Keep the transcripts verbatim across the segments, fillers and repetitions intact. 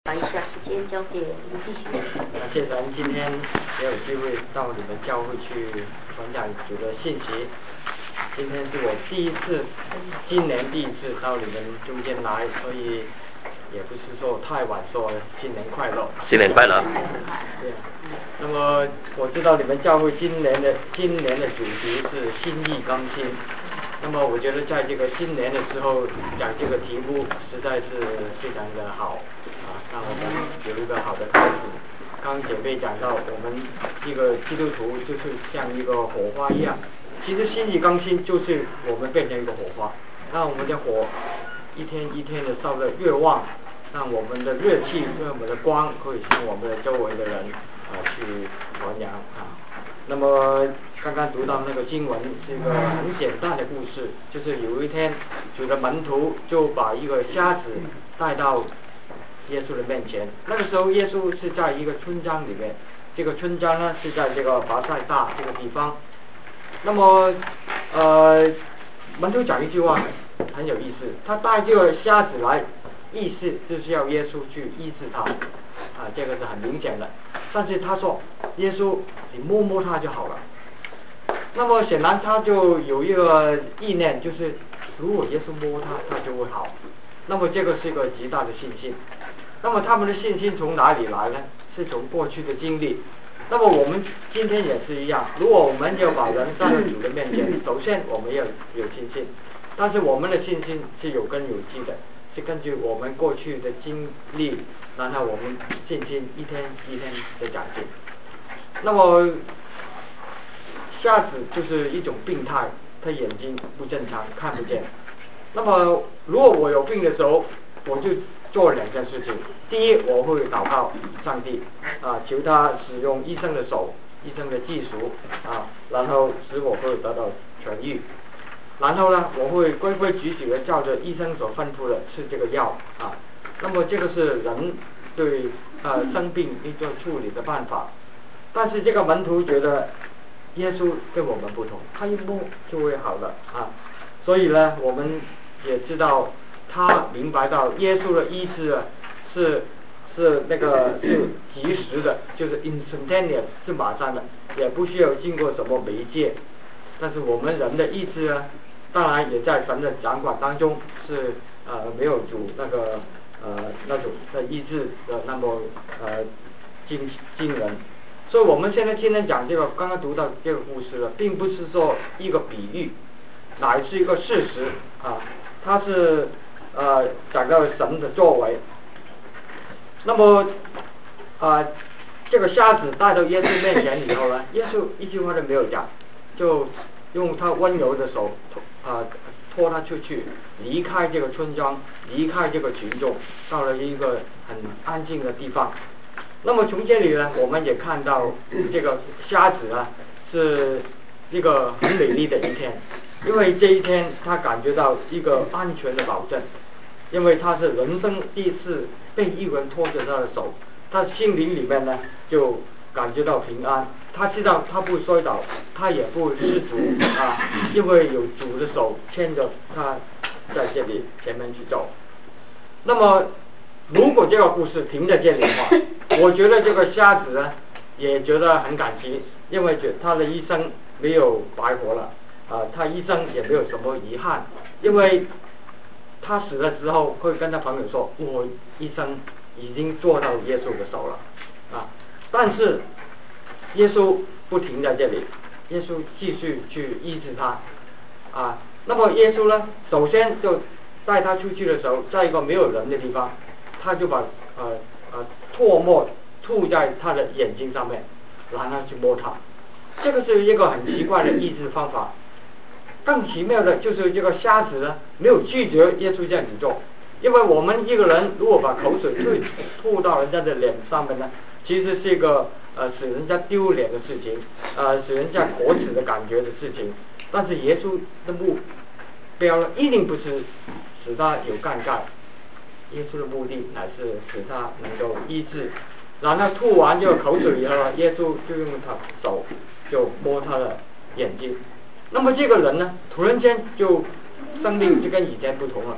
把一下时间交给林弟兄。 感谢咱今天也有机会到你们教会去传讲主的信息。今天是我第一次，今年第一次到你们中间来，所以也不是说太晚说新年快乐。 新年快乐。 对啊。那么我知道你们教会今年的今年的主题是心意更新。那么我觉得在这个新年的时候讲这个题目实在是非常的好啊，让我们有一个好的开始。刚姐妹讲到我们这个基督徒就是像一个火花一样，其实心意更新就是我们变成一个火花，让我们的火一天一天的烧得越旺，让我们的热气和我们的光可以向我们的周围的人啊去传扬啊。那么刚刚读到那个经文是一个很简单的故事，就是有一天主的门徒就把一个瞎子带到耶稣的面前。那个时候耶稣是在一个村庄里面，这个村庄呢是在这个巴塞大这个地方。那么呃门徒讲一句话很有意思，他带这个瞎子来，意思就是要耶稣去医治他啊，这个是很明显的。但是他说耶稣你摸摸他就好了。那么显然他就有一个意念，就是如果耶稣摸他他就会好。那么这个是一个极大的信心。那么他们的信心从哪里来呢？是从过去的经历。那么我们今天也是一样，如果我们要把人带到主的面前，首先我们要有信心，但是我们的信心是有根有基的，是根据我们过去的经历，然后我们信心一天一天的长进。那么瞎子就是一种病态，他眼睛不正常，看不见。那么如果我有病的时候，我就做两件事情。第一，我会祷告上帝啊，求他使用医生的手、医生的技术啊，然后使我会得到痊愈。然后呢，我会规规矩矩的照着医生所吩咐的吃这个药啊。那么这个是人对呃生病一个处理的办法。但是这个门徒觉得耶稣跟我们不同，他一摸就会好了啊。所以呢，我们也知道他明白到耶稣的医治啊是是那个是及时的，就是 instantaneous 是马上的，也不需要经过什么媒介。但是我们人的意志啊，当然也在神的掌管当中，是呃没有主那个呃那种的意志的那么呃惊惊人。所以我们现在今天讲这个，刚刚读到这个故事了，并不是说一个比喻，乃是一个事实啊，它是呃讲到神的作为。那么啊，这个瞎子带到耶稣面前以后呢，耶稣一句话都没有讲，就用他温柔的手啊拖他出去，离开这个村庄，离开这个群众，到了一个很安静的地方。那么从这里呢，我们也看到这个瞎子啊是一个很美丽的一天，因为这一天他感觉到一个安全的保证，因为他是人生第一次被一个人拖着他的手，他心灵里面呢就感觉到平安，他知道他不摔倒，他也不失足啊，因为有主的手牵着他在这里前面去走。那么如果这个故事停在这里的话，我觉得这个瞎子呢也觉得很感激，因为觉他的一生没有白活了啊，他一生也没有什么遗憾，因为他死了之后会跟他朋友说，我一生已经做到耶稣的手了啊。但是耶稣不停在这里，耶稣继续去医治他啊。那么耶稣呢，首先就带他出去的时候，在一个没有人的地方，他就把呃呃唾沫吐在他的眼睛上面，然后去摸他。这个是一个很奇怪的医治方法。更奇妙的就是这个瞎子呢，没有拒绝耶稣这样子做，因为我们一个人如果把口水吐吐到人家的脸上面呢，其实是一个呃使人家丢脸的事情，呃使人家可耻的感觉的事情。但是耶稣的目标一定不是使他有尴尬，耶稣的目的乃是使他能够医治。然后吐完这个口水以后，耶稣就用他手就摸他的眼睛。那么这个人呢，突然间就生命就跟以前不同了，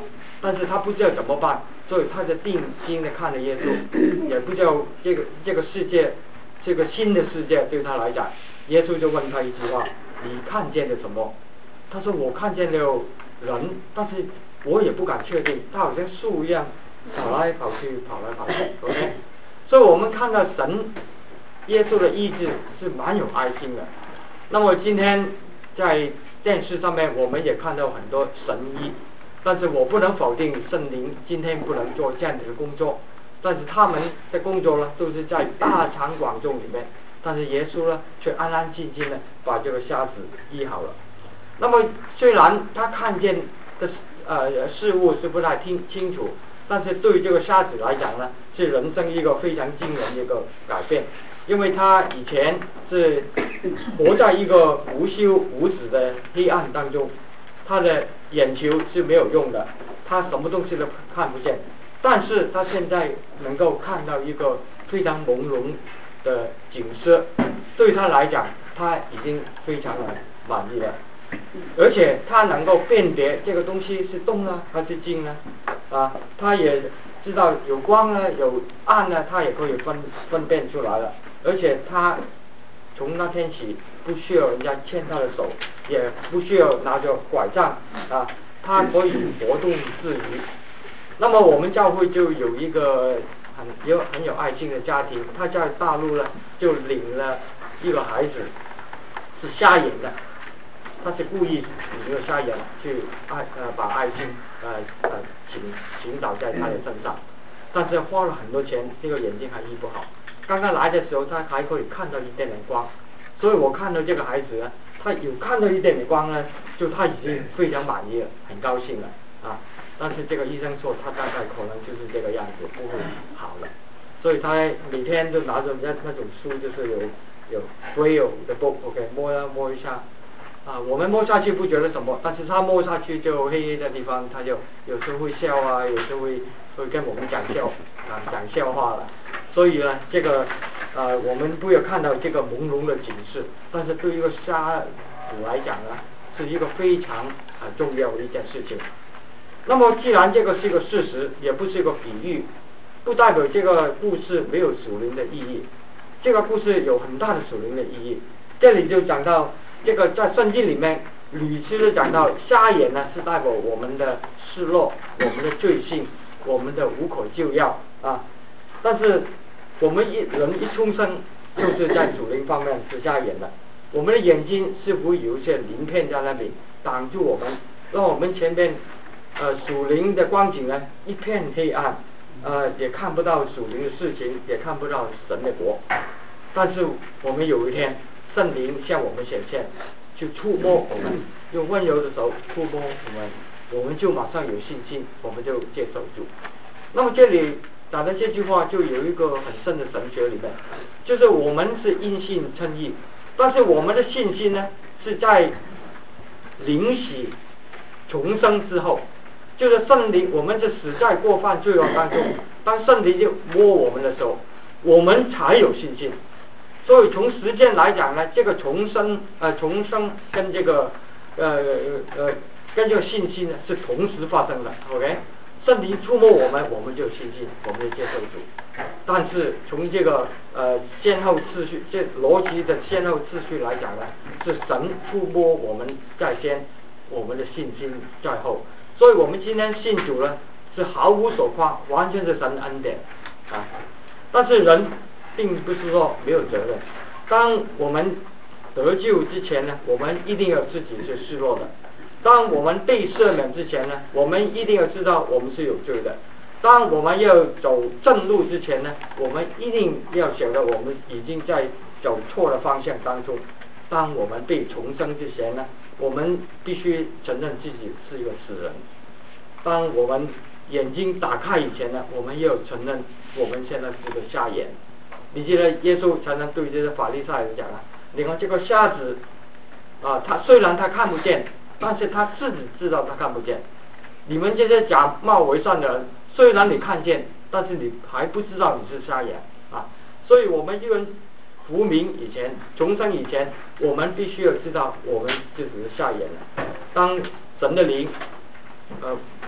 但是他不知道怎么办，所以他就定睛的看着耶稣，也不知道这个这个世界，这个新的世界对他来讲，耶稣就问他一句话：你看见了什么？他说我看见了人，但是我也不敢确定，他好像树一样跑来跑去，跑来跑去。OK， 所以我们看到神耶稣的医治是蛮有爱心的。那么今天在电视上面我们也看到很多神医，但是我不能否定圣灵今天不能做这样子的工作，但是他们的工作呢都是在大庭广众里面，但是耶稣呢却安安静静的把这个瞎子医好了。那么虽然他看见的呃事物是不太听清楚，但是对于这个瞎子来讲呢，是人生一个非常惊人的一个改变，因为他以前是活在一个无休无止的黑暗当中，他的眼球是没有用的，他什么东西都看不见，但是他现在能够看到一个非常朦胧的景色，对他来讲他已经非常的满意了，而且他能够辨别这个东西是动啊还是静啊，啊，他也知道有光呢有暗呢，他也可以分分辨出来了，而且他从那天起不需要人家牵他的手，也不需要拿着拐杖啊，他可以活动自如。那么我们教会就有一个很有很有爱心的家庭，他在大陆呢就领了一个孩子是瞎眼的，他是故意领了瞎眼去爱呃把爱心呃呃倾倾倒在他的身上，但是花了很多钱，这个眼睛还医不好。刚刚来的时候他还可以看到一点点光，所以我看到这个孩子呢，他有看到一点点光呢，就他已经非常满意了，很高兴了啊。但是这个医生说他大概可能就是这个样子，不会好了，所以他每天就拿着那那种书，就是有有 braille 的 book，OK， 摸啊摸一下啊，我们摸下去不觉得什么，但是他摸下去就黑黑的地方，他就有时候会笑啊，有时候会会跟我们讲笑啊讲笑话了。所以呢，这个呃我们不要看到这个朦胧的景色，但是对一个瞎子来讲呢，是一个非常啊、呃、重要的一件事情。那么既然这个是一个事实，也不是一个比喻，不代表这个故事没有属灵的意义，这个故事有很大的属灵的意义。这里就讲到这个在圣经里面屡次的讲到瞎眼呢是代表我们的失落，我们的罪性，我们的无可救药啊。但是我们一人一出生就是在属灵方面是瞎眼的，我们的眼睛是否有一些鳞片在那里挡住我们，让我们前面呃属灵的光景呢一片黑暗，呃也看不到属灵的事情，也看不到神的国。但是我们有一天圣灵向我们显现，去触摸我们，用温柔的手触摸我们，我们就马上有信心，我们就接受主。那么这里讲的这句话就有一个很深的神学里面，就是我们是因信称义，但是我们的信心呢是在灵洗重生之后，就是圣灵，我们是死在过犯罪恶当中，当圣灵就摸我们的时候，我们才有信心。所以从时间来讲呢，这个重生呃重生跟这个呃呃跟这个信心呢是同时发生的 ，OK。圣灵触摸我们，我们就有信心，我们就接受主。但是从这个呃先后次序，这逻辑的先后次序来讲呢，是神触摸我们在先，我们的信心在后。所以我们今天信主呢，是毫无所夸，完全是神恩典啊。但是人并不是说没有责任。当我们得救之前呢，我们一定要自己是失落的。当我们被赦免之前呢，我们一定要知道我们是有罪的。当我们要走正路之前呢，我们一定要晓得我们已经在走错的方向当中。当我们被重生之前呢，我们必须承认自己是一个死人。当我们眼睛打开以前呢，我们要承认我们现在是个瞎眼。你记得耶稣才能对这些法利赛人讲啊，你看这个瞎子啊，他虽然他看不见，但是他自己知道他看不见。你们这些假冒为善的人，虽然你看见，但是你还不知道你是瞎眼啊。所以我们一个人服民以前，重生以前，我们必须要知道我们自己是瞎眼的。当神的灵呃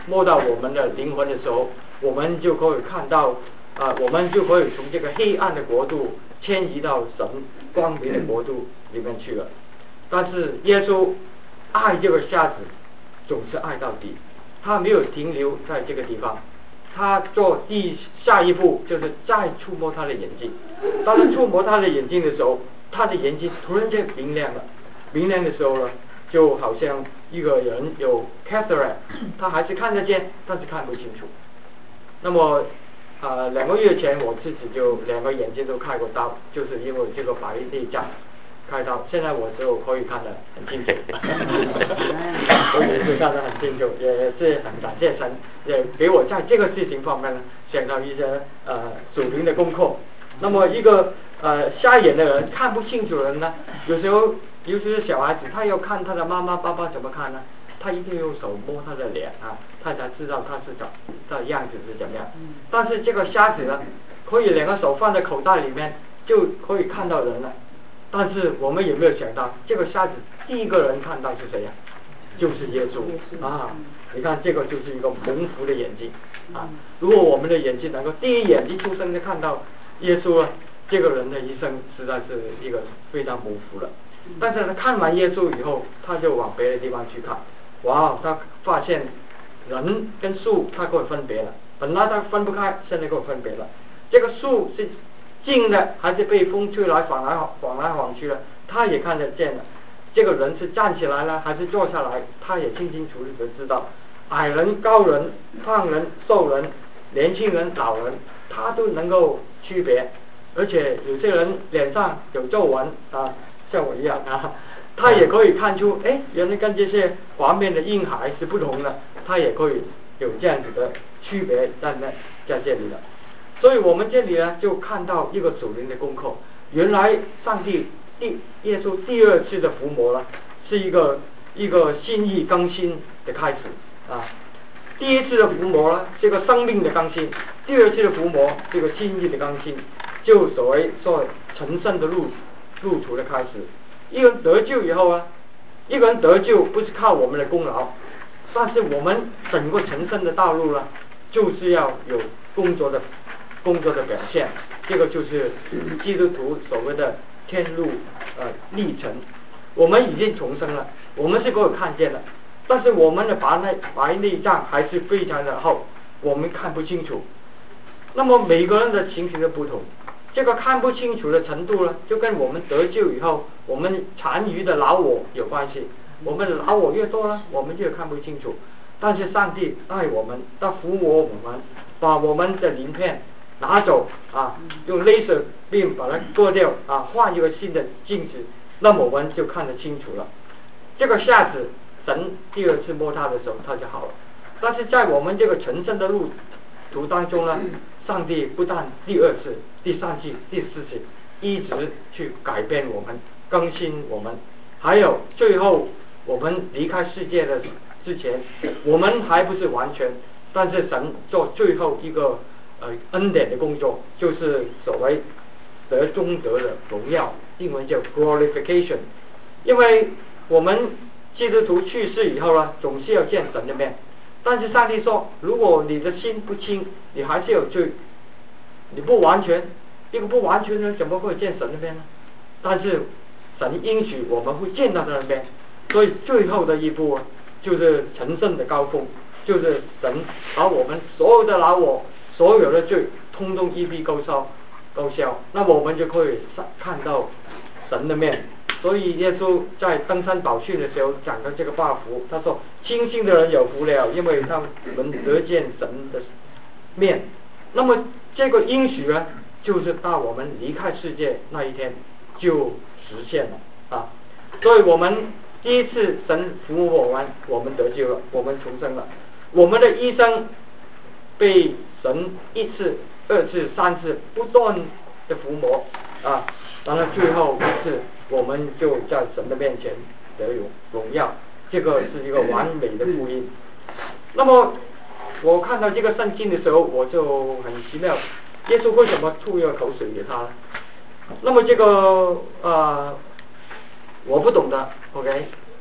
摸到我们的灵魂的时候，我们就可以看到啊、呃，我们就可以从这个黑暗的国度迁移到神光明的国度里面去了。但是耶稣爱这个瞎子总是爱到底，他没有停留在这个地方，他做第下一步就是再触摸他的眼睛。当他触摸他的眼睛的时候，他的眼睛突然间明亮了，明亮的时候呢，就好像一个人有 cataract， 他还是看得见，但是看不清楚。那么呃两个月前我自己就两个眼睛都开过刀，就是因为这个白内障开刀，现在我就可以看得很清楚，我也是看得很清楚，也是很感谢神，也给我在这个事情方面呢想到一些呃属灵的功课。那么一个呃瞎眼的人看不清楚的人呢，有时候尤其是小孩子，他要看他的妈妈爸爸怎么看呢？他一定用手摸他的脸啊，他才知道他是怎他的样子是怎么样。但是这个瞎子呢，可以两个手放在口袋里面就可以看到人了。但是我们有没有想到，这个瞎子第一个人看到是谁呀、啊？就是耶稣啊！你看这个就是一个蒙福的眼睛啊！如果我们的眼睛能够第一眼一出生就看到耶稣啊，这个人的一生实在是一个非常蒙福了。但是他看完耶稣以后，他就往别的地方去看，哇，他发现人跟树他可以分别了，本来他分不开，现在可以分别了。这个树是静的还是被风吹来晃来晃来晃去了，他也看得见了。这个人是站起来了还是坐下来，他也清清楚楚的知道。矮人、高人、胖人、瘦人、年轻人、老人，他都能够区别。而且有些人脸上有皱纹啊，像我一样啊，他也可以看出，哎，原来跟这些旁边的婴孩是不同的，他也可以有这样子的区别在那在这里了。所以我们这里呢，就看到一个属灵的功课。原来上帝第耶稣第二次的伏魔呢，是一个一个心意更新的开始啊。第一次的伏魔呢，这个生命的更新；第二次的伏魔，这个心意的更新，就所谓说成圣的路路途的开始。一个人得救以后啊，一个人得救不是靠我们的功劳，但是我们整个成圣的道路呢，就是要有工作的工作的表现。这个就是基督徒所谓的天路呃历程。我们已经重生了，我们是可以看见的，但是我们的白内白内障还是非常的厚，我们看不清楚。那么每个人的情形都不同，这个看不清楚的程度呢，就跟我们得救以后我们残余的老我有关系。我们的老我越多呢，我们就看不清楚。但是上帝爱我们，他抚摸我们，把我们的鳞片拿走啊，用 laser beam 把它割掉啊，换一个新的镜子，那么我们就看得清楚了。这个瞎子神第二次摸他的时候他就好了。但是在我们这个成圣的路途当中呢，上帝不但第二次、第三次、第四次一直去改变我们、更新我们，还有最后我们离开世界的之前，我们还不是完全，但是神做最后一个呃恩典的工作，就是所谓得中得的荣耀，英文叫 glorification。因为我们基督徒去世以后呢，总是要见神的面，但是上帝说，如果你的心不清，你还是有罪，你不完全，一个不完全的人怎么会见神的面呢？但是神应许我们会见到他的面，所以最后的一步啊，就是成圣的高峰，就是神把我们所有的老我、所有的罪，通通一笔勾销，勾销，那么我们就可以看到神的面。所以耶稣在登山宝训的时候讲的这个八福，他说清心的人有福了，因为他们得见神的面。那么这个应许呢，就是到我们离开世界那一天就实现了啊。所以我们第一次神服务我们，我们得救了，我们重生了。我们的一生被神一次、二次、三次不断的伏魔啊，然后最后一次我们就在神的面前得荣荣耀，这个是一个完美的福音。那么我看到这个圣经的时候，我就很奇妙，耶稣为什么吐一个口水给他呢？那么这个呃我不懂的 OK，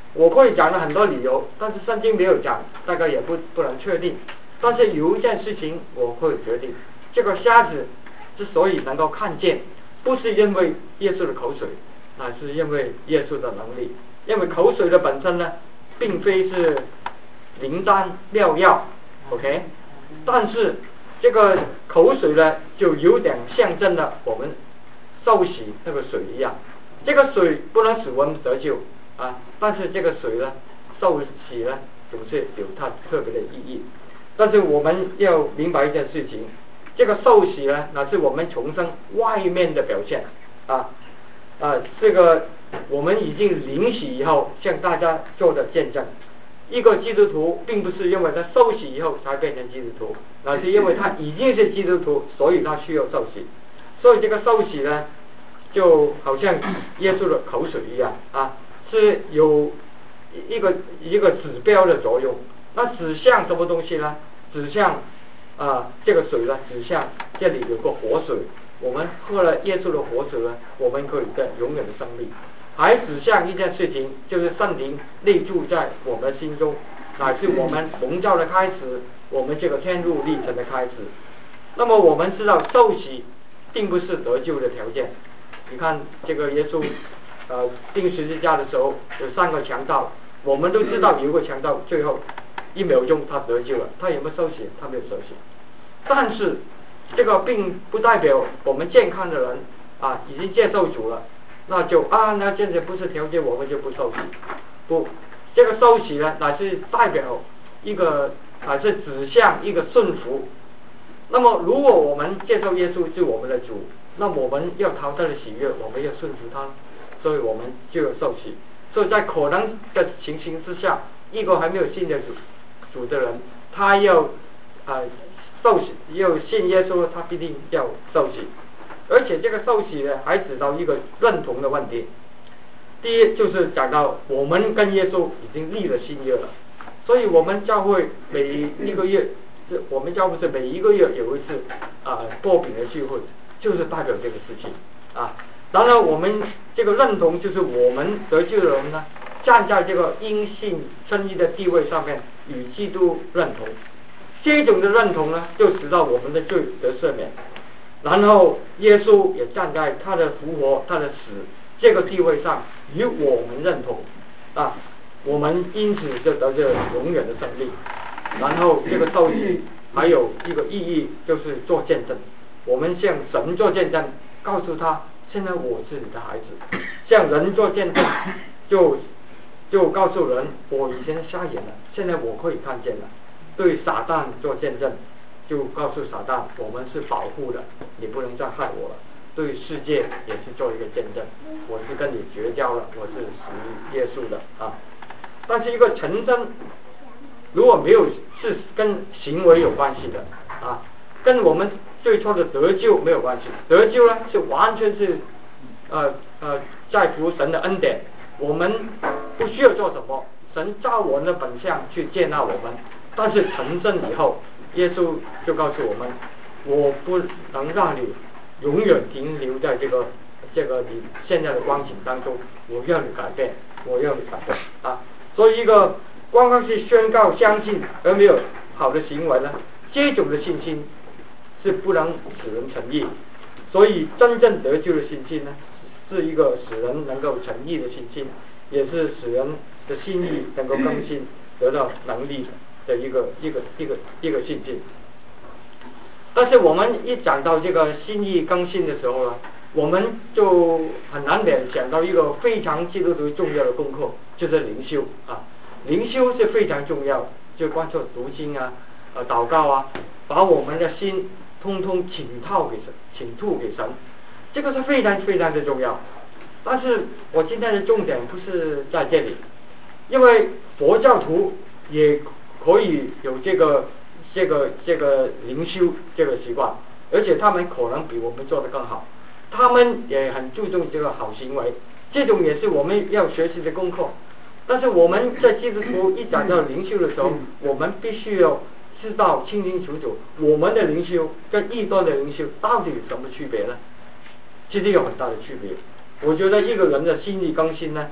我可以讲了很多理由，但是圣经没有讲，大概也不不能确定。但是有一件事情我会决定，这个瞎子之所以能够看见，不是因为耶稣的口水，乃是因为耶稣的能力。因为口水的本身呢，并非是灵丹妙药 ，OK， 但是这个口水呢，就有点象征了我们受洗那个水一样。这个水不能使我们得救啊，但是这个水呢，受洗呢，总是有它特别的意义。但是我们要明白一件事情，这个受洗呢，那是我们重生外面的表现啊啊，这个我们已经领洗以后向大家做的见证。一个基督徒并不是因为他受洗以后才变成基督徒，那是因为他已经是基督徒，所以他需要受洗。所以这个受洗呢，就好像耶稣的口水一样啊，是有一个一个指标的作用。那指向什么东西呢？指向啊，这个水呢，指向这里有个活水，我们喝了耶稣的活水呢，我们可以得永远的生命。还指向一件事情，就是圣灵内住在我们心中，乃是我们蒙召的开始，我们这个天路历程的开始。那么我们知道受洗并不是得救的条件。你看这个耶稣呃钉十字架的时候有三个强盗，我们都知道有一个强盗最后一秒钟他得救了，他有没有受洗？他没有受洗。但是这个并不代表我们健康的人啊已经接受主了，那就啊那现在不是条件，我们就不受洗。不，这个受洗呢，乃是代表一个，乃是指向一个顺服。那么如果我们接受耶稣是我们的主，那么我们要讨他的喜悦，我们要顺服他，所以我们就要受洗。所以在可能的情形之下，一个还没有信的主主的人，他要啊、呃、受洗，要信耶稣，他必定要受洗。而且这个受洗呢，还指到一个认同的问题。第一就是讲到我们跟耶稣已经立了新约了，所以我们教会每一个月，我们教会是每一个月有一次啊擘饼的聚会，就是代表这个事情啊。当然我们这个认同就是我们得救的人呢，站在这个因信称义的地位上面与基督认同，这种的认同呢，就使到我们的罪得赦免。然后耶稣也站在他的复活、他的死这个地位上与我们认同啊，我们因此就得着永远的生命。然后这个受洗还有一个意义，就是做见证。我们向神做见证，告诉他现在我是你的孩子；向人做见证，就就告诉人我以前瞎眼了，现在我可以看见了。对撒旦做见证，就告诉撒旦我们是保护的，你不能再害我了。对世界也是做一个见证，我是跟你绝交了，我是属于耶稣的啊。但是一个成真如果没有是跟行为有关系的啊，跟我们最初的得救没有关系。得救呢是完全是呃呃在乎神的恩典，我们不需要做什么，神照我们的本相去接纳我们。但是成真以后，耶稣就告诉我们，我不能让你永远停留在这个这个你现在的光景当中，我要你改变，我要你改变啊！所以一个光光是宣告相信而没有好的行为呢，这种的信心是不能使人成义。所以真正得救的信心呢，是一个使人能够成义的信心，也是使人的心意能够更新，得到能力的一个一个一个一个信心。但是我们一讲到这个心意更新的时候呢，我们就很难免想到一个非常基督徒重要的功课，就是灵修啊。灵修是非常重要，就关注读经啊、呃祷告啊，把我们的心通通倾吐给神，倾吐给神，这个是非常非常的重要。但是我今天的重点不是在这里，因为佛教徒也可以有这个这个这个灵修这个习惯，而且他们可能比我们做得更好，他们也很注重这个好行为，这种也是我们要学习的功课。但是我们在基督徒一讲到灵修的时候，我们必须要知道清清楚楚，我们的灵修跟异端的灵修到底有什么区别呢？其实有很大的区别。我觉得一个人的心意更新呢，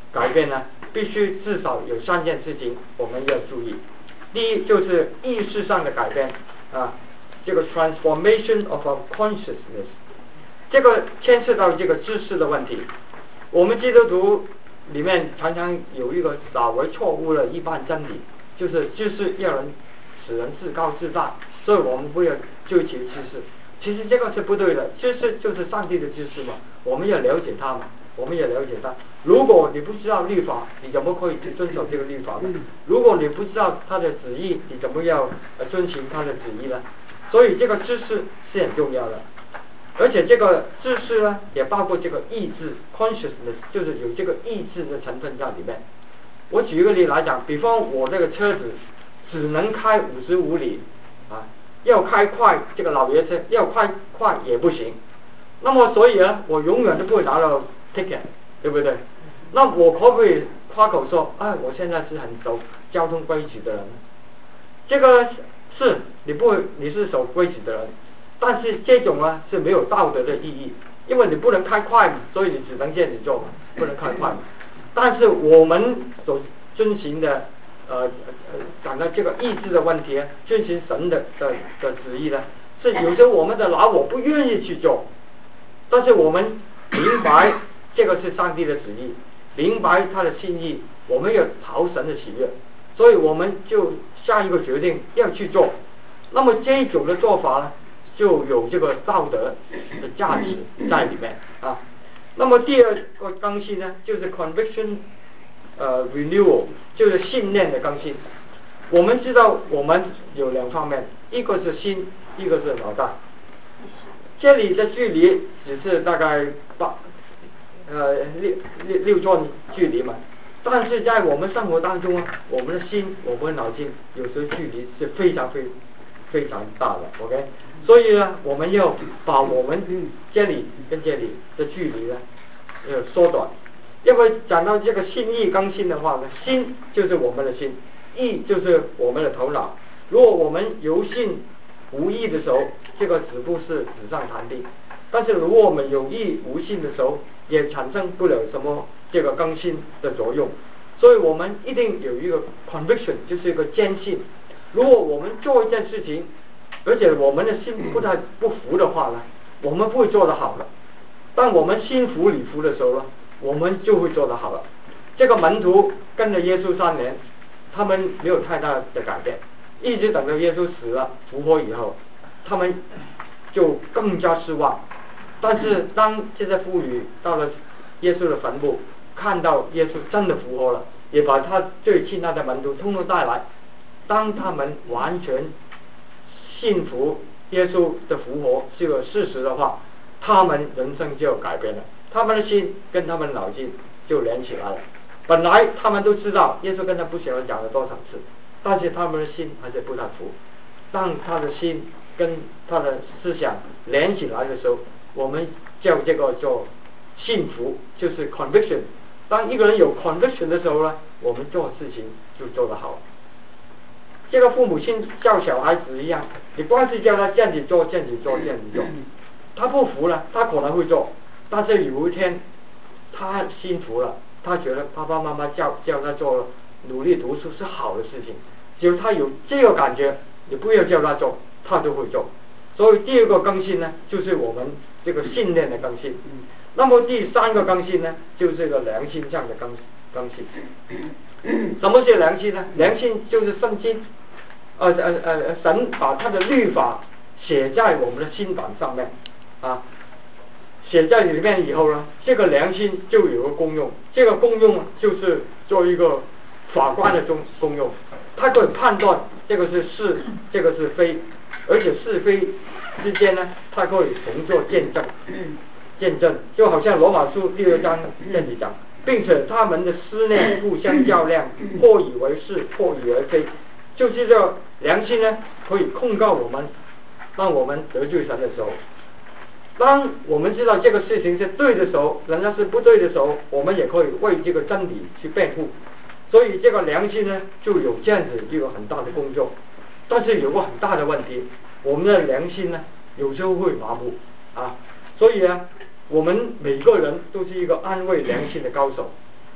改变呢，必须至少有三件事情我们要注意。第一就是意识上的改变啊，这个 transformation of our consciousness， 这个牵涉到这个知识的问题。我们基督徒里面常常有一个稍微错误的一般真理，就是知识要人使人自高自大，所以我们不要追求知识。其实这个是不对的，知识就是上帝的知识嘛，我们要了解它嘛，我们也了解它。如果你不知道律法，你怎么可以去遵守这个律法呢？如果你不知道他的旨意，你怎么要呃遵循他的旨意呢？所以这个知识是很重要的，而且这个知识呢，也包括这个意志 consciousness， 就是有这个意志的成分在里面。我举一个例来讲，比方我这个车子只能开五十五里啊，要开快，这个老爷车要开快也不行。那么所以呢，我永远都不会拿到 ticket， 对不对？那我可不可以夸口说，哎，我现在是很守交通规矩的人？这个是你不会，你是守规矩的人，但是这种呢是没有道德的意义，因为你不能开快嘛，所以你只能这样子做嘛，不能开快嘛。但是我们所遵循的呃呃讲到这个意志的问题，遵循神的的的旨意呢，是有时候我们的老我不愿意去做，但是我们明白这个是上帝的旨意，明白他的心意，我们要讨神的喜悦，所以我们就下一个决定要去做。那么这种的做法呢，就有这个道德的价值在里面啊。那么第二个更新呢，就是 conviction 呃 renewal， 就是信念的更新。我们知道我们有两方面，一个是心，一个是脑袋。这里的距离只是大概八呃六六六寸距离嘛，但是在我们生活当中啊，我们的心，我们的脑筋有时候距离是非常非非常大的 ，OK， 所以呢，我们要把我们这里跟这里的距离呢，呃缩短。因为讲到这个心意更新的话呢，心就是我们的心，意就是我们的头脑。如果我们有心无意的时候，这个只不是纸上谈兵；但是如果我们有意无心的时候，也产生不了什么这个更新的作用。所以我们一定有一个 conviction， 就是一个坚信。如果我们做一件事情，而且我们的心不太不服的话呢，我们不会做得好的。当我们心服理服的时候呢，我们就会做得好了。这个门徒跟着耶稣三年，他们没有太大的改变，一直等到耶稣死了复活以后，他们就更加失望。但是当这些妇女到了耶稣的坟墓，看到耶稣真的复活了，也把他最亲爱的门徒通通带来，当他们完全信服耶稣的复活是个事实的话，他们人生就改变了，他们的心跟他们的脑筋就连起来了。本来他们都知道耶稣跟他不晓得讲了多少次，但是他们的心还是不太服。当他的心跟他的思想连起来的时候，我们叫这个叫信服，就是 conviction。 当一个人有 conviction 的时候呢，我们做事情就做得好。这个父母亲教小孩子一样，你光是叫他这样子做这样子做这样子做，他不服了，他可能会做，但是有一天他心服了，他觉得爸爸妈妈叫叫他做努力读书是好的事情，只有他有这个感觉，你不要叫他做，他就会做。所以第二个更新呢，就是我们这个信念的更新。那么第三个更新呢，就是这个良心上的更更新。什么是良心呢？良心就是圣经，呃呃呃，神把他的律法写在我们的心板上面啊，写在里面以后呢，这个良心就有个功用，这个功用就是做一个法官的功功用，他可以判断这个是是，这个是非，而且是非之间呢，他可以同作见证，见证就好像罗马书第二章这里讲，并且他们的思念互相较量，或以为是，或以为非，就是这良心呢，可以控告我们，让我们得罪神的时候。当我们知道这个事情是对的时候，人家是不对的时候，我们也可以为这个真理去辩护。所以这个良心呢，就有这样子一个很大的工作。但是有个很大的问题，我们的良心呢，有时候会麻木啊。所以啊，我们每个人都是一个安慰良心的高手。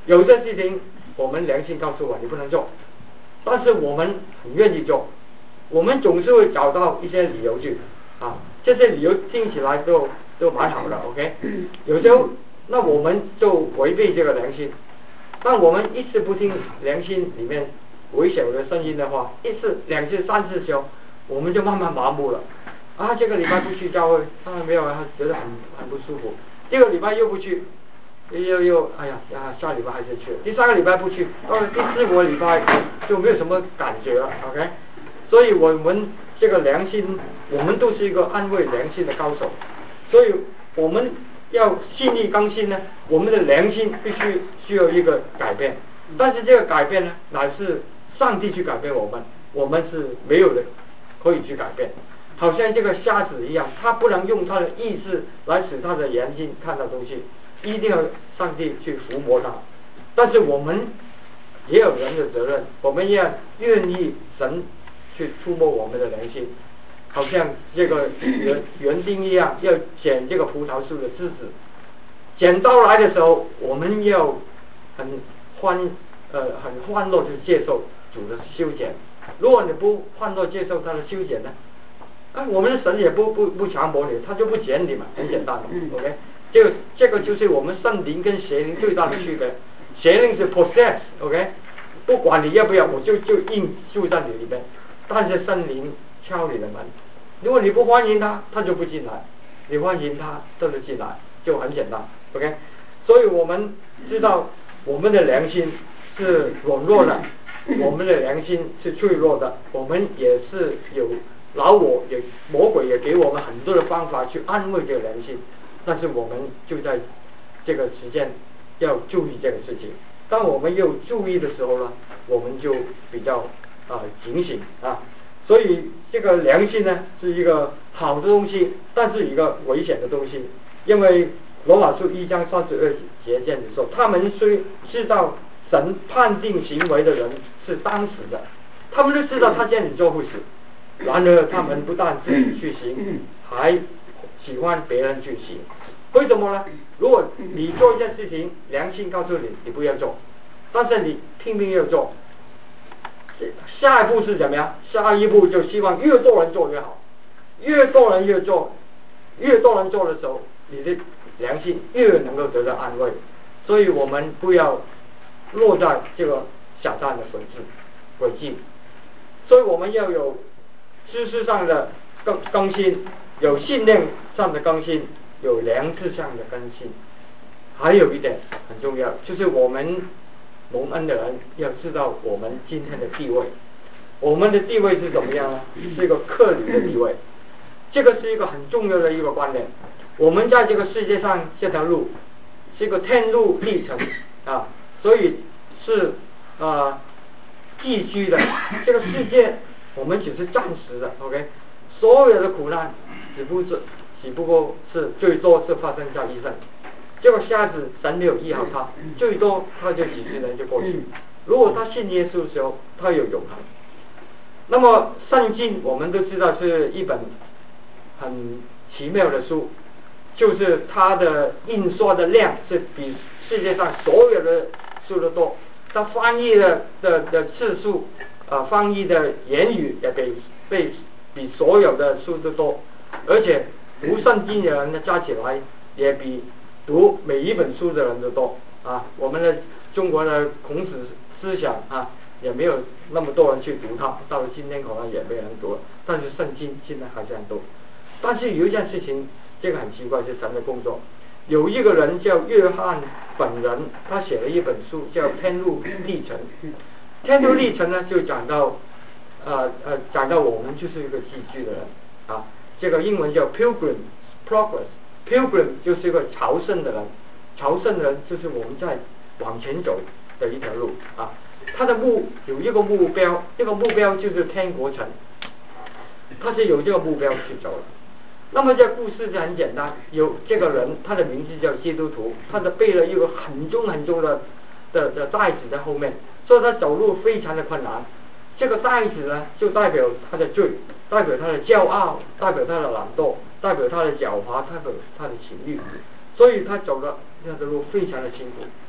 有些事情我们良心告诉我你不能做，但是我们很愿意做，我们总是会找到一些理由去啊，这些理由听起来都都蛮好的 ，OK， 有时候那我们就违背这个良心，但我们一次不听良心里面微小的声音的话，一次两次三次修，我们就慢慢麻木了啊，这个礼拜不去教会啊，没有啊，觉得很很不舒服，第二个礼拜又不去，又又哎呀啊，下礼拜还是去，第三个礼拜不去，到了第四个礼拜就没有什么感觉了 ，OK， 所以我们这个良心，我们都是一个安慰良心的高手，所以我们要心意更新呢，我们的良心必须需要一个改变，但是这个改变呢，乃是上帝去改变我们，我们是没有人可以去改变，好像这个瞎子一样，他不能用他的意志来使他的眼睛看到东西，一定要上帝去抚摸他，但是我们也有人的责任，我们要愿意神去触摸我们的良心，好像这个园园丁一样，要剪这个葡萄树的枝子，剪刀来的时候，我们要很欢呃很欢乐地接受主的修剪，如果你不欢乐接受他的修剪呢，啊，我们的神也不不不强迫你，他就不剪你嘛，很简单 ，OK， 这个这个就是我们圣灵跟邪灵最大的区别，邪灵是 possess，OK， 不管你要不要，我就就硬住在你里面，但是圣灵敲你的门，如果你不欢迎他，他就不进来，你欢迎他，他就进来，就很简单 ，OK， 所以我们知道我们的良心是软弱的，我们的良心是脆弱的，我们也是有老我也魔鬼也给我们很多的方法去安慰这个良心，但是我们就在这个时间要注意这个事情，当我们有注意的时候呢，我们就比较啊、呃、警醒啊，所以这个良心呢是一个好的东西，但是一个危险的东西，因为罗马书一章三十二节这样子说，他们虽知道神判定行为的人是当死的，他们都知道他这样子做会死，然而他们不但自己去行，还喜欢别人去行，为什么呢？如果你做一件事情，良心告诉你你不要做，但是你拼命要做，下一步是怎么样？下一步就希望越多人做越好，越多人越做，越多人做的时候，你的良心越能够得到安慰，所以我们不要落在这个撒旦的诡计诡计，所以我们要有知识上的更更新，有信念上的更新，有良知上的更新，还有一点很重要，就是我们蒙恩的人要知道我们今天的地位，我们的地位是怎么样呢？是一个客旅的地位，这个是一个很重要的一个观念。我们在这个世界上这条路是一个天路历程啊，所以是啊寄居的。这个世界我们只是暂时的 ，OK， 所有的苦难只不是只不过是最多是发生在一生。这个瞎子神没有医好他，最多他就几十年就过去。如果他信耶稣的时候，他有永恒。那么圣经我们都知道是一本很奇妙的书，就是它的印刷的量是比世界上所有的书都多，它翻译的的的次数啊、呃，翻译的言语也比被比所有的书都多，而且读圣经的人呢加起来也比读每一本书的人都多啊。我们的中国的孔子思想啊也没有那么多人去读它，到了今天可能也没人读了，但是圣经现在还是很多。但是有一件事情，这个很奇怪，是神的工作。有一个人叫约翰本人，他写了一本书叫《天路历程》。天路历程呢，就讲到，呃呃，讲到我们就是一个寄居的人啊。这个英文叫 Pilgrim Progress，Pilgrim 就是一个朝圣的人，朝圣的人就是我们在往前走的一条路啊。他的目有一个目标，这个目标就是天国城，他是有这个目标去走的。那么这故事就很简单，有这个人，他的名字叫基督徒，他的背了一个很重很重的的的袋子在后面，所以他走路非常的困难。这个袋子呢，就代表他的罪，代表他的骄傲，代表他的懒惰，代表他的狡猾，代表他的情欲，所以他走了那条路非常的辛苦。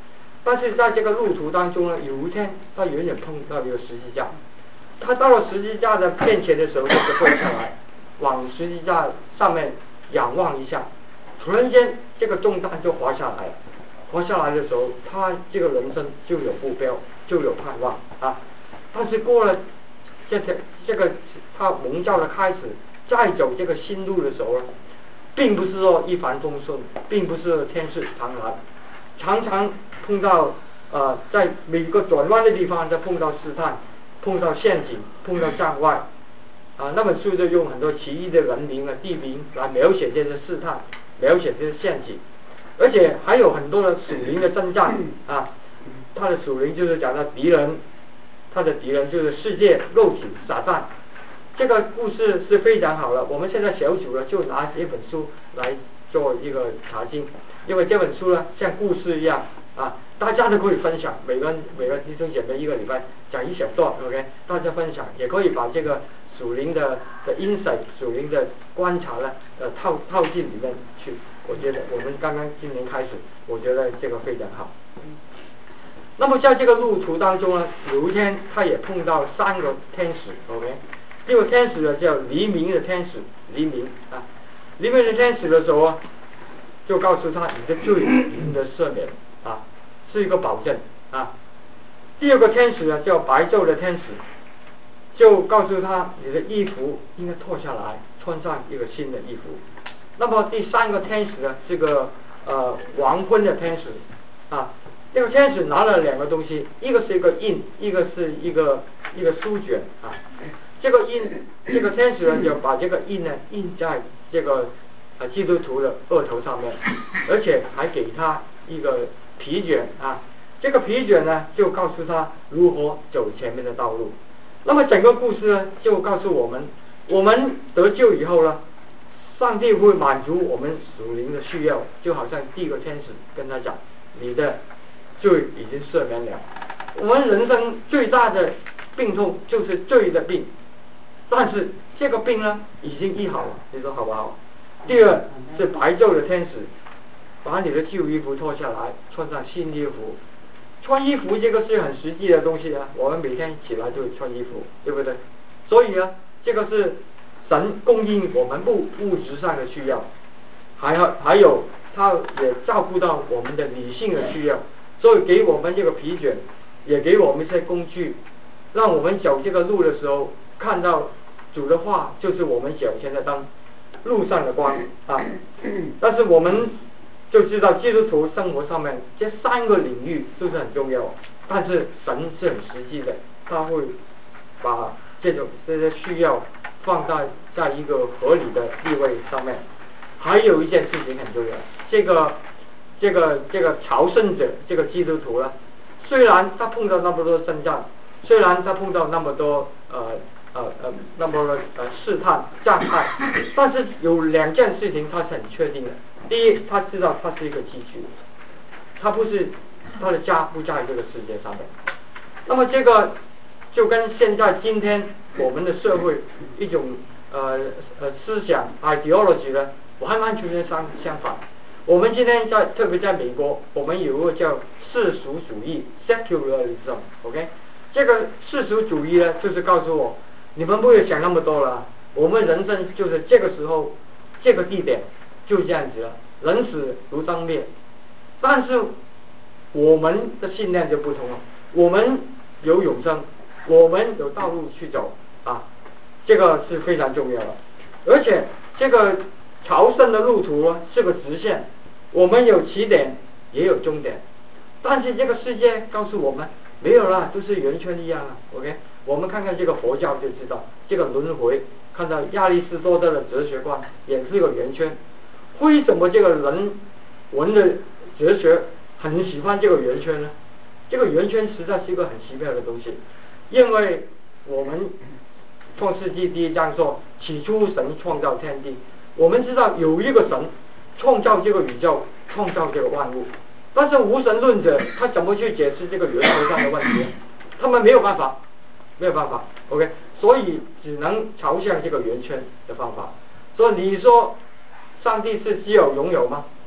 但是在这个路途当中呢，有一天他远远碰到一个十字架，他到了十字架的面前的时候，就跪下来，往十字架上面仰望一下，突然间这个重担就滑下来了。滑下来的时候，他这个人生就有目标，就有盼望啊。但是过了这条这个他蒙召的开始，再走这个新路的时候，并不是说一帆风顺，并不是天使常蓝，常常碰到呃在每个转弯的地方都碰到试探，碰到陷阱，碰到障碍啊。那本书就用很多奇异的人名啊、地名来描写这些试探，描写这些陷阱，而且还有很多的属灵的征战啊。他的属灵就是讲到敌人，他的敌人就是世界、肉体、撒旦。这个故事是非常好了，我们现在小组呢就拿这本书来做一个查经，因为这本书呢像故事一样啊，大家都可以分享，每个人每个弟兄姐妹一个礼拜讲一小段 ，OK， 大家分享，也可以把这个属灵的的 insight、属灵的观察呢，呃套套进里面去。我觉得我们刚刚今年开始，我觉得这个非常好。那么在这个路途当中呢，有一天他也碰到三个天使 ，OK， 这个天使呢叫黎明的天使，黎明啊，黎明的天使的时候啊，就告诉他你的罪已经的赦免啊，是一个保证啊。第二个天使呢叫白昼的天使，就告诉他你的衣服应该脱下来，穿上一个新的衣服。那么第三个天使呢是个呃黄昏的天使啊。这个天使拿了两个东西，一个是一个印，一个是一个一个书卷啊。这个印，这个天使呢就把这个印呢印在这个啊基督徒的额头上面，而且还给他一个皮卷啊。这个皮卷呢就告诉他如何走前面的道路。那么整个故事呢就告诉我们，我们得救以后呢，上帝会满足我们属灵的需要，就好像第一个天使跟他讲，你的罪已经赦免了。我们人生最大的病痛就是罪的病，但是这个病呢已经医好了，你说好不好？第二是白昼的天使，把你的旧衣服脱下来，穿上新衣服。穿衣服这个是很实际的东西啊，我们每天起来就穿衣服，对不对？所以呢，这个是神供应我们物物质上的需要，还有还有他也照顾到我们的理性的需要，所以给我们这个皮卷，也给我们一些工具，让我们走这个路的时候看到主的话就是我们脚前的灯，路上的光啊。但是我们就知道基督徒生活上面这三个领域都是很重要，但是神是很实际的，他会把这种这些需要放在在一个合理的地位上面。还有一件事情很重要，这个这个这个朝圣者这个基督徒呢，虽然他碰到那么多征战，虽然他碰到那么多呃呃呃那么呃试探障碍，但是有两件事情他是很确定的。第一，他知道他是一个寄居，他不是他的家不在这个世界上面。那么这个就跟现在今天我们的社会一种呃呃思想 ideology 呢完完全全相相反。我们今天在特别在美国，我们有一个叫世俗主义 secularism，OK， 这个世俗主义呢就是告诉我，你们不要想那么多了，我们人生就是这个时候这个地点就这样子了，人死如灯灭。但是我们的信念就不同了，我们有永生，我们有道路去走啊，这个是非常重要的。而且这个朝圣的路途是个直线，我们有起点也有终点，但是这个世界告诉我们没有啦，都是圆圈一样啊。 OK， 我们看看这个佛教就知道这个轮回，看到亚里士多德的哲学观也是个圆圈。为什么这个人文的哲学很喜欢这个圆圈呢？这个圆圈实在是一个很奇妙的东西，因为我们创世纪第一章说起初神创造天地，我们知道有一个神创造这个宇宙，创造这个万物，但是无神论者他怎么去解释这个圆球上的问题？他们没有办法，没有办法 OK， 所以只能朝向这个圆圈的方法。所以你说上帝是只有拥有吗？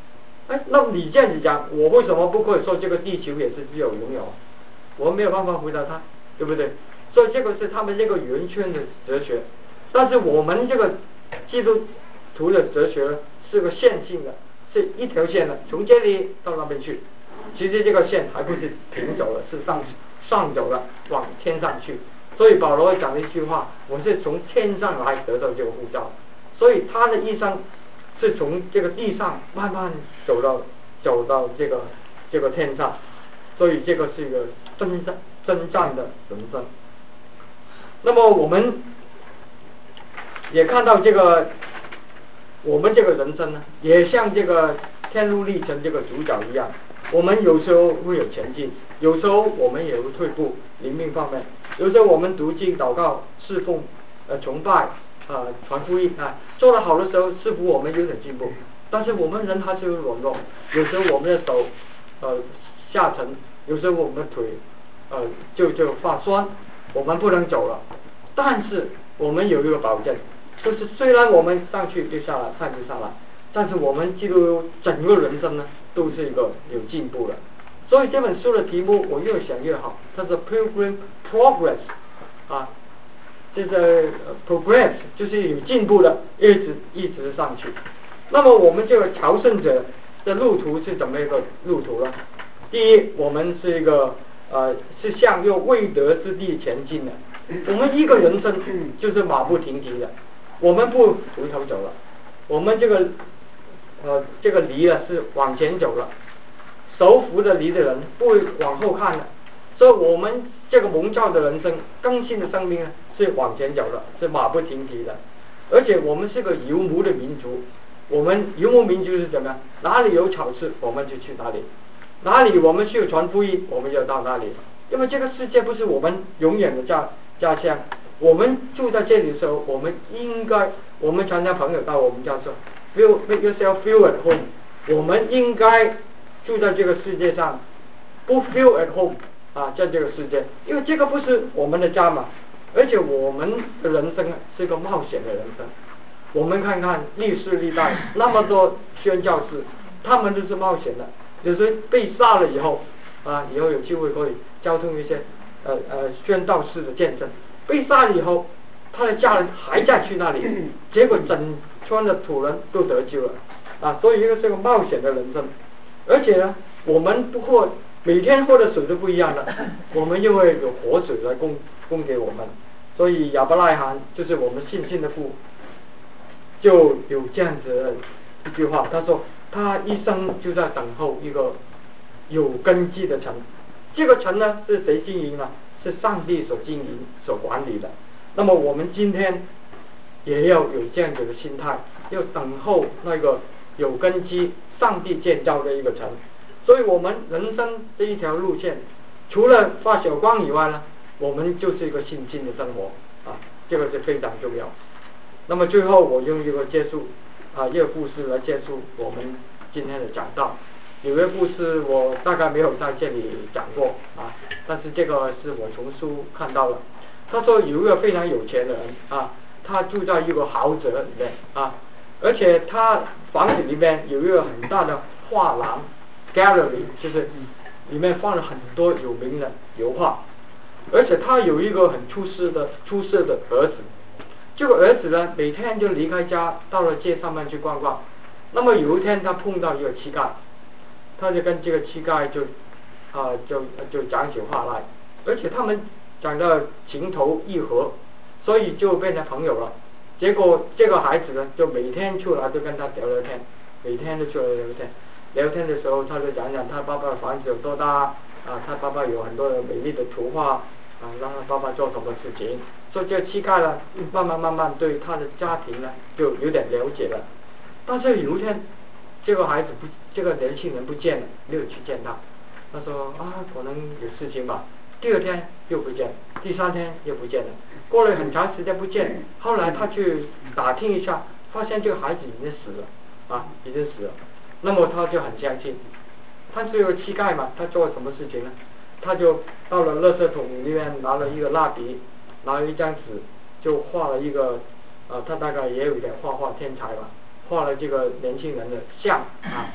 哎，那你这样子讲，我为什么不可以说这个地球也是自由拥有？我没有办法回答他，对不对？所以这个是他们这个圆圈的哲学，但是我们这个基督徒的哲学是个线性的，是一条线的，从这里到那边去。其实这个线还不是平走了，是上上走了，往天上去。所以保罗讲了一句话，我是从天上来得到这个护照，所以他的一生是从这个地上慢慢走到走到这个这个天上，所以这个是一个征战征战的人生。那么我们也看到这个我们这个人生呢，也像这个天路历程这个主角一样，我们有时候会有前进，有时候我们也会退步，灵命方面，有时候我们读经祷告侍奉呃崇拜呃传福音啊，做得好的时候似乎我们有点进步，但是我们人还是会软弱，有时候我们的手呃下沉，有时候我们的腿呃就就发酸，我们不能走了。但是我们有一个保证，就是虽然我们上去就下来，上去下来，但是我们基督整个人生呢都是一个有进步的。所以这本书的题目我越想越好，它是 Pilgrim Progress 啊，就是 progress 就是有进步的，一直一直上去。那么我们这个朝圣者的路途是怎么一个路途呢？第一，我们是一个呃是向右未得之地前进的。我们一个人生就是马不停蹄的，我们不回头走了，我们这个呃这个犁啊是往前走了，手扶着犁的人不会往后看的，所以我们这个蒙召的人生更新的生命呢是往前走的，是马不停蹄的。而且我们是个游牧的民族，我们游牧民族是怎么样？哪里有草吃我们就去哪里，哪里我们需要传福音我们就到哪里，因为这个世界不是我们永远的家家乡，我们住在这里的时候，我们应该，我们常常朋友到我们家说 feel make yourself feel at home， 我们应该住在这个世界上，不 feel at home 啊，在这个世界，因为这个不是我们的家嘛，而且我们的人生是一个冒险的人生。我们看看历世历代那么多宣教士，他们都是冒险的，有时被杀了以后啊，以后有机会可以交通一些呃呃宣道士的见证，被杀了以后他的家人还在去那里，结果整村的土人都得救了啊，所以这个是个冒险的人生。而且呢，我们不喝每天喝的水都不一样的，我们因为有活水来供供给我们，所以亚伯拉罕就是我们信心的父，就有这样子的一句话，他说他一生就在等候一个有根基的城，这个城呢是谁经营呢？是上帝所经营所管理的。那么我们今天也要有这样子的心态，要等候那个有根基上帝建造的一个城。所以我们人生这一条路线，除了发小光以外呢，我们就是一个信心的生活啊，这个是非常重要。那么最后我用一个结束啊一个故事来结束我们今天的讲道。有个故事我大概没有在这里讲过啊，但是这个是我从书看到了。他说有一个非常有钱的人啊，他住在一个豪宅里面啊，而且他房子里面有一个很大的画廊 gallery， 就是里面放了很多有名的油画，而且他有一个很出色的出色的儿子。这个儿子呢每天就离开家到了街上面去逛逛。那么有一天他碰到一个乞丐，他就跟这个乞丐就啊就就讲起话来，而且他们讲到情投意合，所以就变成朋友了。结果这个孩子呢就每天出来就跟他聊聊天，每天都出来聊天。聊天的时候他就讲讲他爸爸的房子有多大啊，他爸爸有很多的美丽的图画啊，让他爸爸做什么事情。所以这个乞丐呢慢慢慢慢对他的家庭呢就有点了解了。但是有一天这个孩子不这个年轻人不见了，没有去见他。他说啊可能有事情吧。第二天又不见，第三天又不见了，过了很长时间不见。后来他去打听一下，发现这个孩子已经死了啊，已经死了。那么他就很相信，他只有乞丐嘛，他做了什么事情呢？他就到了垃圾桶里面拿了一个蜡笔，拿了一张纸，就画了一个啊，他大概也有一点画画天才吧，画了这个年轻人的像啊，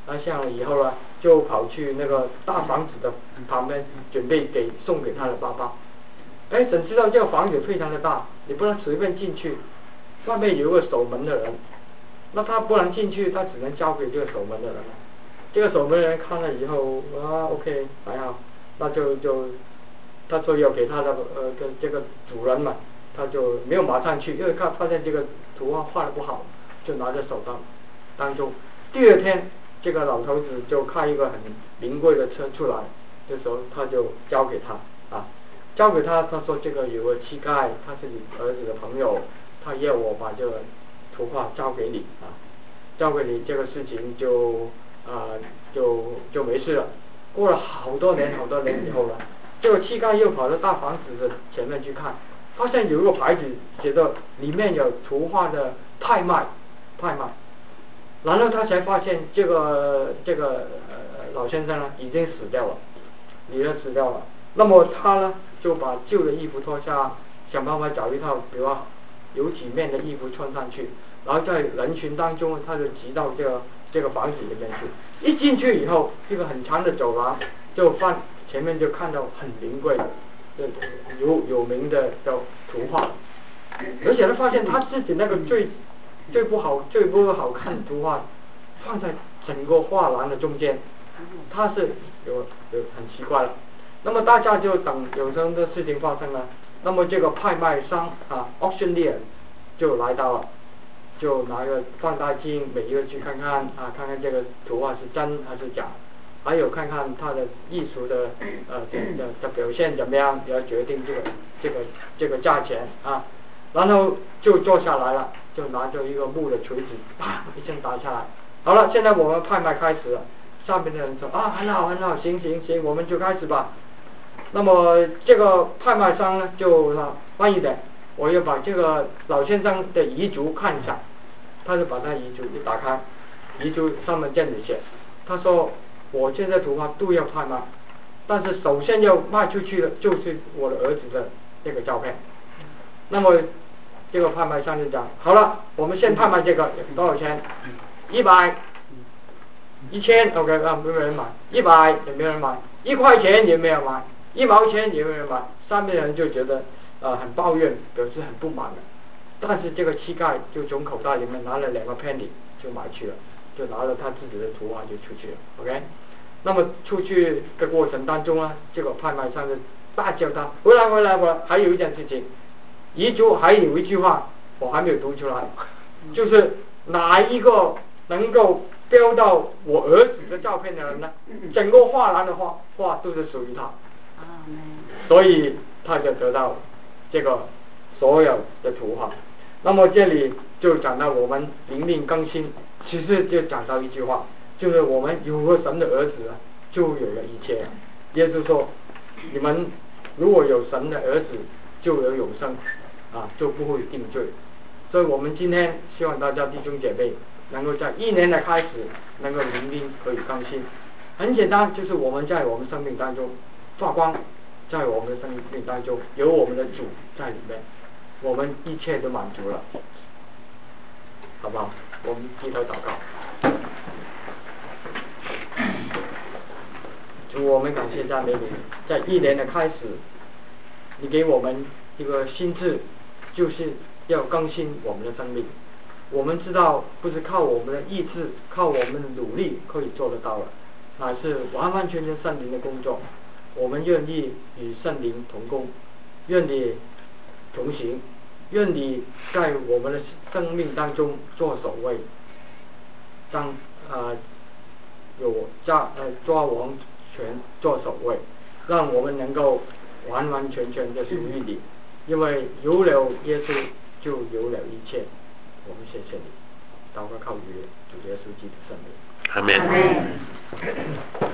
那下了以后呢，就跑去那个大房子的旁边，准备给送给他的爸爸。哎，怎知道这个房子非常的大，你不能随便进去，外面有个守门的人，那他不能进去，他只能交给这个守门的人了。这个守门人看了以后，啊 ，OK， 还好，那就就他说要给他的呃跟这个主人嘛，他就没有马上去，因为他发现这个图画画的不好，就拿在手上当中。第二天，这个老头子就开一个很名贵的车出来，这时候他就交给他啊。交给他，他说这个有个乞丐，他是你儿子的朋友，他要我把这个图画交给你啊，交给你，这个事情就啊就就没事了。过了好多年好多年以后了，这个乞丐又跑到大房子的前面去看，发现有一个牌子写着里面有图画的拍卖，拍卖。然后他才发现这个这个呃老先生呢已经死掉了，已经死掉了。那么他呢就把旧的衣服脱下，想办法找一套比较有体面的衣服穿上去，然后在人群当中他就挤到这个这个房子里面去。一进去以后，这个很长的走廊就放前面就看到很名贵的有有名的的图画，而且他发现他自己那个最最不好最不好看的图画放在整个画廊的中间，他是有有很奇怪了。那么大家就等有这样的事情发生了，那么这个拍卖商啊 auctioneer 就来到了，就拿个放大镜每一个去看看啊，看看这个图画是真还是假，还有看看它的艺术的呃的的表现怎么样，要决定这个这个这个价钱啊。然后就坐下来了，就拿着一个木的锤子，啪一声打下来。好了，现在我们拍卖开始了。上面的人说啊，很好很好，行行行，我们就开始吧。那么这个拍卖商呢，就说慢一点，我要把这个老先生的遗嘱看一下。他就把他遗嘱一打开，遗嘱上面这样子写，他说我现在图画都要拍卖，但是首先要卖出去的就是我的儿子的这个照片。那么这个拍卖商就讲，好了，我们先拍卖这个多少钱？一百。一千 OK 啊，没有人买，一百也没有人买，一块钱也没有买，一毛钱也没有人买。上面的人就觉得呃很抱怨，表示很不满了。但是这个乞丐就从口袋里面拿了两个 penny 就买去了，就拿了他自己的图画就出去了 OK。那么出去的过程当中呢，这个拍卖商就大叫他回来回来回来，还有一件事情，遗嘱还有一句话我还没有读出来，就是哪一个能够标到我儿子的照片的人呢，整个画廊的画画都是属于他，所以他就得到这个所有的图画。那么这里就讲到我们灵命更新，其实就讲到一句话，就是我们有了神的儿子就有了一切。耶稣说，你们如果有神的儿子就有永生啊，就不会定罪。所以我们今天希望大家弟兄姐妹能够在一年的开始能够灵命可以更新。很简单，就是我们在我们生命当中发光，在我们的生命当中有我们的主在里面，我们一切都满足了，好不好？我们低头祷告。主，我们感谢赞美你，在一年的开始，你给我们一个心智，就是要更新我们的生命。我们知道不是靠我们的意志，靠我们的努力可以做得到了，乃是完完全全圣灵的工作。我们愿意与圣灵同工，愿你同行，愿你在我们的生命当中做守卫，当呃有抓呃抓王权做守卫，让我们能够完完全全的属于你，因为有了耶稣就有了一切。我们谢谢你，祷告靠主主耶稣基督的圣名。 阿门。